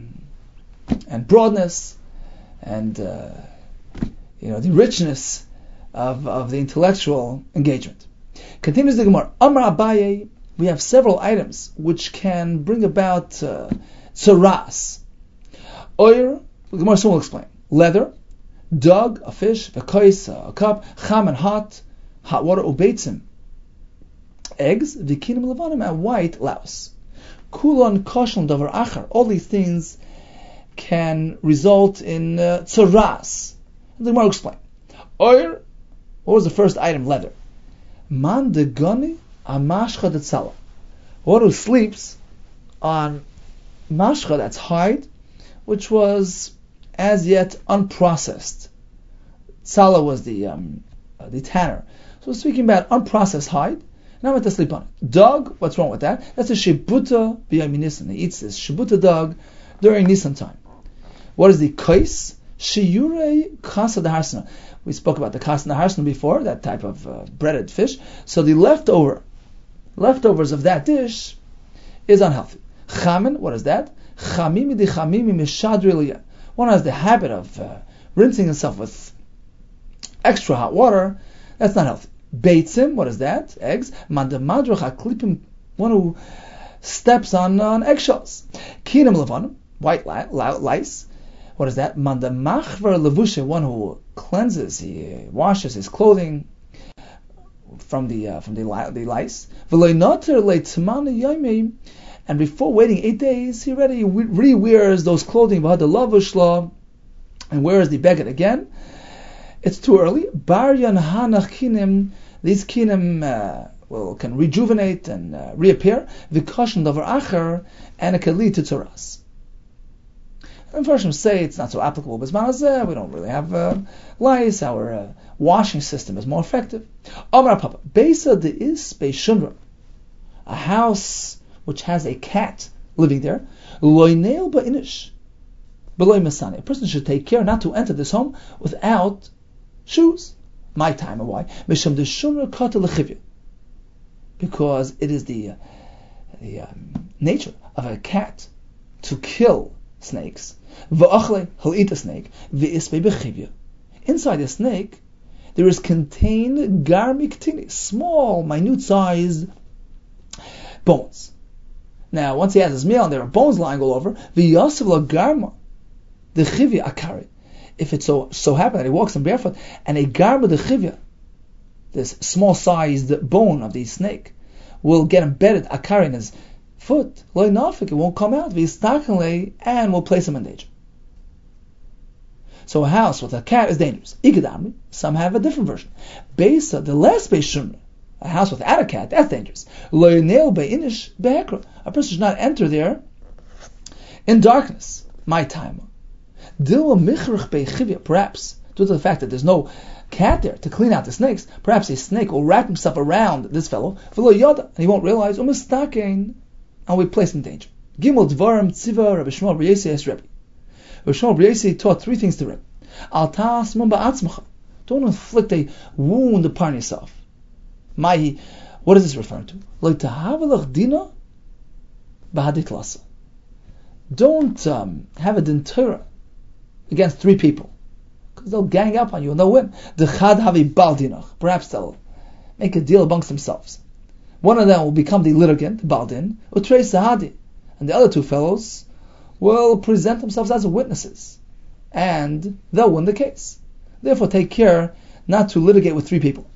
broadness and the richness of the intellectual engagement. Continues the Gemara. Amar Abaye, we have several items which can bring about tsaras. Oir, the Gemara soon will explain. Leather, dog, a fish, a kais, a cup, cham and hot water, ubeitzim, eggs, vikinim levanim, and white louse. Kulon koshlon davar achar. All these things can result in tsaras. The Gemara will explain. Oir, what was the first item? Leather. Man de gani amashcha de tzala. One who sleeps on mashcha, that's hide, which was as yet unprocessed. Tzala was the tanner. So speaking about unprocessed hide, now I'm going to sleep on it. Dog, what's wrong with that? That's a shibuta b'yom Nisan. He eats this shibuta dog during Nisan time. What is the kais? Shiyurei kasa de harsana. We spoke about the kasa de harsana before, that type of breaded fish. So the leftovers of that dish is unhealthy. Chamin, what is that? Chamimi de chamimi mishadri. One has the habit of rinsing himself with extra hot water. That's not healthy. Beitzim, what is that? Eggs. Mandamadrach aklipim, one who steps on eggshells. Kinam levanim, white lice. What is that? Mandamachvar levushe, one who cleanses, he washes his clothing from the lice. V'loinoter leitzman yomim, and before waiting 8 days, he already re-wears those clothing, and wears the beged again. It's too early. Bar yanhanach kinim, these kinim can rejuvenate and reappear. V'koshen davar acher, and it can lead to tzaras. Unfortunately, say it's not so applicable. But we don't really have lice. Our washing system is more effective. Amar Papa, Beisa de is Beishunra, a house which has a cat living there. Loineil ba'inish, beloy masani. A person should take care not to enter this home without shoes. My time, and why? Misham de shunra kata lechivya. Because it is the nature of a cat to kill snakes. V'achle, he'll eat a snake. V'ispe bechivya. Inside the snake, there is contained garmiktini, small, minute-sized bones. Now, once he has his meal and there are bones lying all over, v'yasav la garma, the chivya akari. If it so happens that he walks in barefoot, and a garma de chivya, this small-sized bone of the snake, will get embedded akari in his foot, loy nafik, it won't come out, v'yistakanle, and will place him in danger. So a house with a cat is dangerous. Ikadamri, some have a different version. Beisa, the last Beis Shumra, a house without a cat, that's dangerous. Loy neil be'inish be'ekra, a person should not enter there in darkness. My time. Perhaps, due to the fact that there's no cat there to clean out the snakes, perhaps a snake will wrap himself around this fellow, and he won't realize, and will be placed in danger. Gimel Dvarim Tziva Rabbi Shmuel Bar Yossi es Rebbe. Rabbi Shmuel Bar Yossi taught three things to Rebbe. Al ta'as mun ba'atzmacha. Don't inflict a wound upon yourself. What is this referring to? Lo tahavelach dina b'hadit lasa. Don't have a din Torah against three people, because they'll gang up on you and they'll win. Dechad havi bal dinach. Perhaps they'll make a deal amongst themselves. One of them will become the litigant, the baldin, utrei sahadi, and the other two fellows will present themselves as witnesses, and they'll win the case. Therefore, take care not to litigate with three people.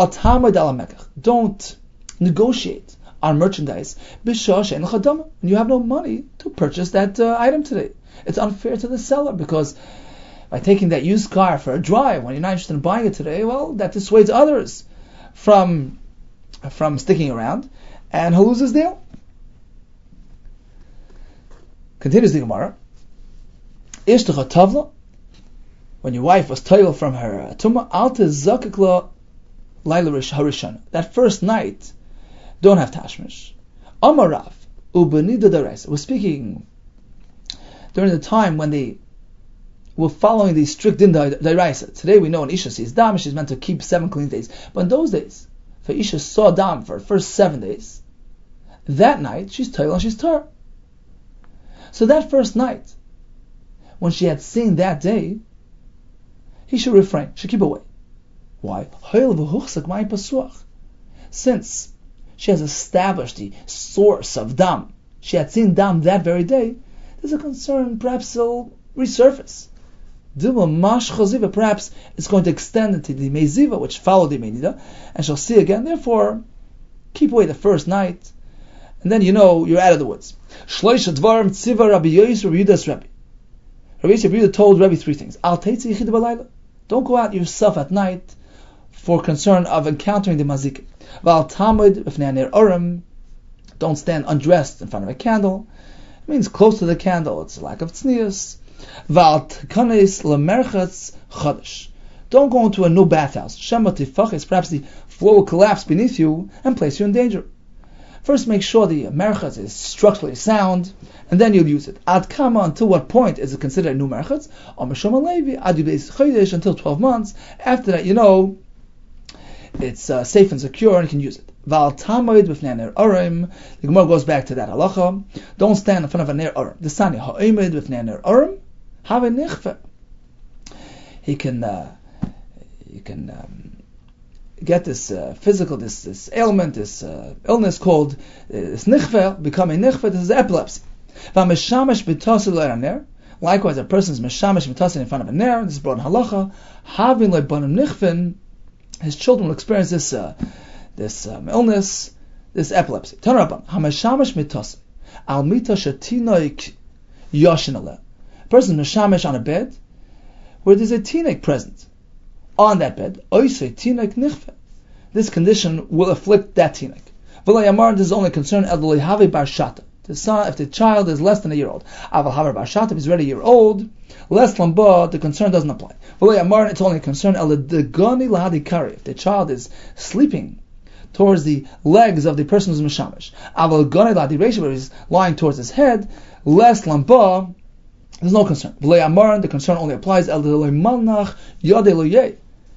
Don't negotiate on merchandise when you have no money to purchase that item today. It's unfair to the seller, because by taking that used car for a drive when you're not interested in buying it today, well, that dissuades others from sticking around, and he'll lose his deal. Continues the Gemara. Ishtcha tavla, when your wife was toil from her tumah, alta zakikla laila harishana. That first night, don't have tashmish. Amarav ubenida daraisa. We're speaking during the time when they were following the strict din daraisa. Today we know an isha sees dam, she's meant to keep 7 clean days. But in those days, if an isha saw dam for the first 7 days, that night she's toil and she's tar. So that first night, when she had seen that day, he should refrain, should keep away. Why? Since she has established the source of dam, she had seen dam that very day, there's a concern, perhaps it'll resurface. Perhaps it's going to extend into the meziva, which followed the menida, and she'll see again. Therefore, keep away the first night, and then you're out of the woods. Shloisha dvarim tziva Rabbi Yossi Rabbi Yudas Rabbi. Rabbi Yossi Rabbi Yudas told Rabbi 3 things. Al teitzi yichid b'layla. Don't go out yourself at night for concern of encountering the mazik. Val tamid b'fnei ner orim. Don't stand undressed in front of a candle. It means close to the candle. It's a lack of tznius. Val tkanes lemerchatz chadash. Don't go into a new bathhouse. Shema tifachis. Perhaps the floor will collapse beneath you and place you in danger. First, make sure the merchatz is structurally sound, and then you'll use it. Ad kama, until what point is it considered a new merchatz? Amashom alevi, ad yubeis chodesh, until 12 months. After that, it's safe and secure, and you can use it. Val tamoid b'fnei ner orim. The Gemara goes back to that halacha. Don't stand in front of a ner orim. Desani ha'omed b'fnei ner orim. Have a nichve. You can get this physical, this ailment, this illness called this nichve, become a nichve. This is epilepsy. Likewise, a person is meshamish mitasin in front of a ner. This is brought in halacha. Having lebanim nichven, his children will experience this illness, this epilepsy. Tanaraban hameshamish mitasin al mita shetinoik yoshin aleh. A person is meshamish on a bed where there's a teenage present. On that bed, this condition will afflict that teenage. This is only concerned if the child is less than a year old. If he's already a year old, less lamba, the concern doesn't apply. It's only a concern if the child is sleeping towards the legs of the person who's mishamish. Where he's lying towards his head, less lamba, there's no concern. The concern only applies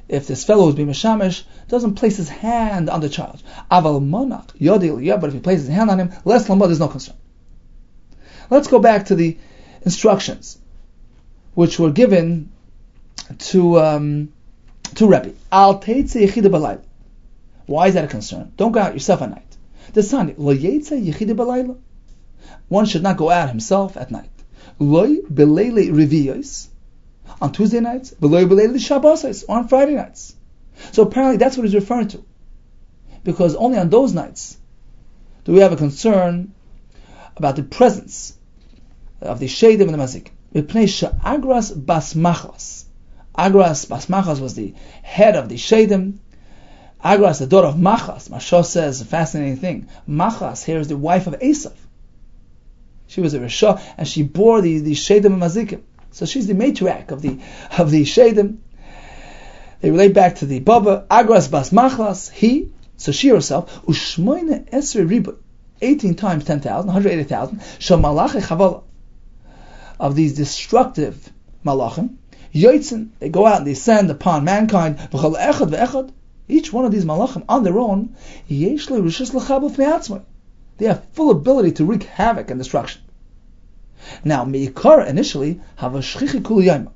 if this fellow who's being mishamish doesn't place his hand on the child. Aval monach yodil, yeah, but if he places his hand on him, less lamad, there's no concern. Let's go back to the instructions which were given to Rebbe. Al teitze yechida b'layla. Why is that a concern? Don't go out yourself at night. The Sani, lo yetze yechida b'layla. One should not go out himself at night. Loy b'leile reviyos, on Tuesday nights, loy b'leile shabbos, on Friday nights. So apparently that's what he's referring to, because only on those nights do we have a concern about the presence of the Sheidim and the Mazik. Agras bas Machlas. Agras bas Machlas was the head of the Sheidim. Agras, the daughter of Machlas. Mashal says a fascinating thing. Machlas here is the wife of Esav. She was a Risha, and she bore the Sheidim and Mazikim. So she's the matriarch of the Sheidim. They relate back to the Baba. Agras bas Machlas, he, so she herself, Ushmoine Esre Riba, 18 times 10,000, 180,000, Shal Malachi Chavala, of these destructive malachim, yoitzin, they go out and descend upon mankind, v'chol echad ve'echad, each one of these malachim on their own, yesh le rishus l'chabel fnei atzmai, they have full ability to wreak havoc and destruction. Now, me'ikar initially have a shchichi kul yayma.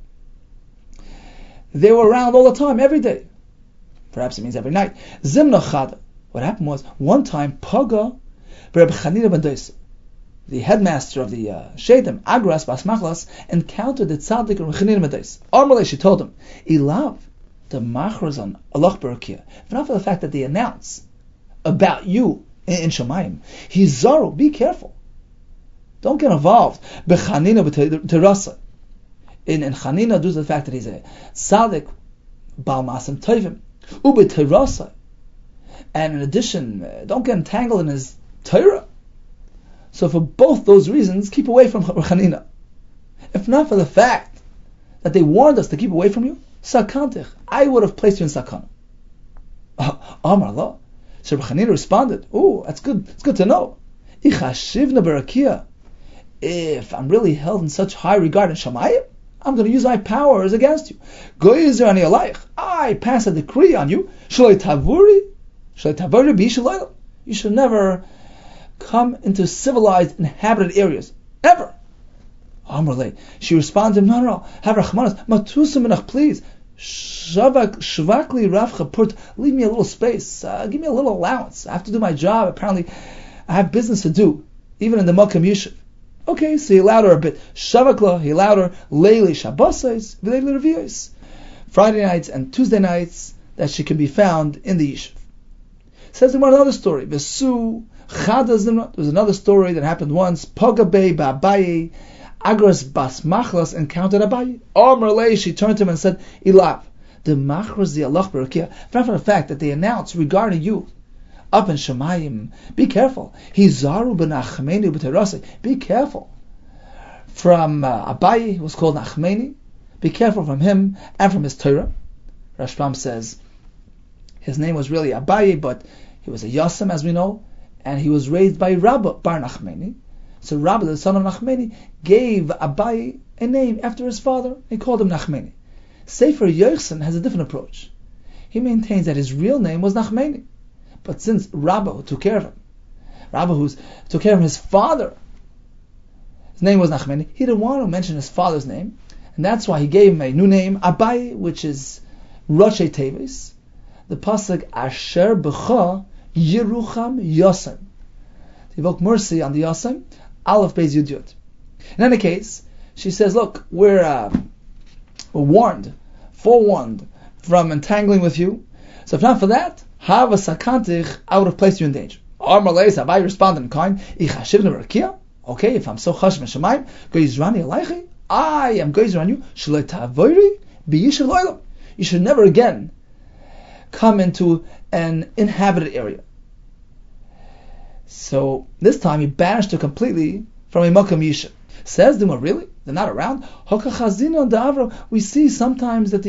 They were around all the time, every day. Perhaps it means every night. Zimna chada. What happened was, one time, Paga Reb Chanina ben Dosa, the headmaster of the Sheidim, Agras bas Machlas, encountered the tzaddik Reb Chanina ben Dosa. Armalei, she told him, Ilav, the machras on Allah Barakia, if not for the fact that they announce about you in Shemayim, Hizaru, be careful. Don't get involved. Bechanina b'terasa. In Chanina, due to the fact that he's a tzaddik, Baal Masim Tovim, u'b'terasa. And in addition, don't get entangled in his Torah. So for both those reasons, keep away from Chanina. If not for the fact that they warned us to keep away from you, Sakantich, I would have placed you in Sakana. Amar Allah. So Chanina responded, "Oh, that's good. It's good to know. Ichashivna barakia. If I'm really held in such high regard in Shamayim, I'm going to use my powers against you. Goyizer ani alayich. I pass a decree on you. Shalei tavuri bi. You should never come into civilized, inhabited areas. Ever. Amrle. She responded, no, have rachmanas. Matusa minach, please. Shvakli rafcha purt. Leave me a little space. Give me a little allowance. I have to do my job. Apparently, I have business to do, even in the Makam Yishuv. Okay, so he allowed her a bit. Shavakla, he allowed her Leili Shabbosais, V'leili Reviyos. Friday nights and Tuesday nights that she can be found in the Yishuv. Says in another story, Vesu Chada Zimra. There was another story that happened once. Pogabei Ba'abaye, Agras bas Machlas encountered Abaye. Merlei, she turned to him and said, Ilav, the Machras the Allah Barakia, for the fact that they announced regarding you up in Shemayim, be careful. Hizaru ben Achmeni b'terase. Be careful. From Abaye, who was called Nachmeni, be careful from him and from his Torah. Rashbam says his name was really Abaye, but he was a Yasam, as we know, and he was raised by Rabba bar Nachmeni. So Rabba, the son of Nachmeni, gave Abaye a name after his father. He called him Nachmeni. Sefer Yochsan has a different approach. He maintains that his real name was Nachmeni. But since Rabba, who took care of him, Rabba who took care of his father, his name was Nachmeni, he didn't want to mention his father's name, and that's why he gave him a new name, Abaye, which is Roshei Teves, the pasuk Asher B'cha Yerucham Yosem, to evoke mercy on the Yosem, Aleph Beis Yud Yud. In any case, she says, look, we're forewarned from entangling with you, so if not for that, Hava sakantich, I would have placed you in danger. Armaleis, Abaye responded in kind, Ichashivna barakia. Okay, if I'm so chashiv Shemayim, goyizrani alaychi, I am goyizr on you. Shalei tavori b'yishav lo'elam. You should never again come into an inhabited area. So this time he banished her completely from a Makam Yishuv. Says the Gemara, really? They're not around. Hakachazina and Davra. We see sometimes that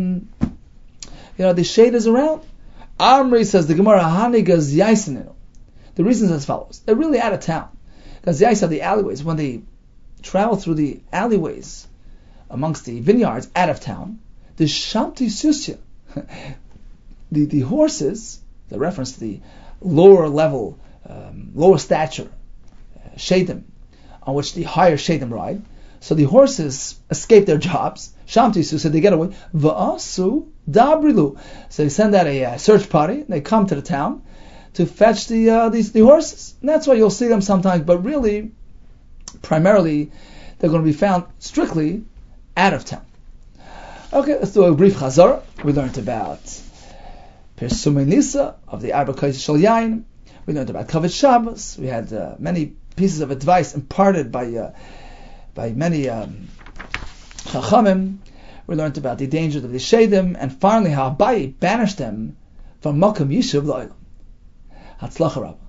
the shade is around. Amri says the Gemara, Hani Gaz Yaisininu. The reason is as follows. They're really out of town. Gaz Yais are the alleyways. When they travel through the alleyways amongst the vineyards out of town, the Shamti Susya, the horses, the reference to the lower level, lower stature, Shadim, on which the higher Shadim ride. So the horses escape their jobs. Shamtisu said they get away. Va'asu dabrilu. So they send out a search party. And they come to the town to fetch the horses. And that's why you'll see them sometimes. But really, primarily, they're going to be found strictly out of town. Okay, let's do a brief chazara. We learned about Persumei Nisa of the Arba Kais Shal Yain. We learned about Kavod Shabbos. We had many pieces of advice imparted by many Chachamim. We learned about the dangers of the Shadim, and finally how Abaye banished them from Makom Yishuv L'Olam. Hatzlacha Rabbah.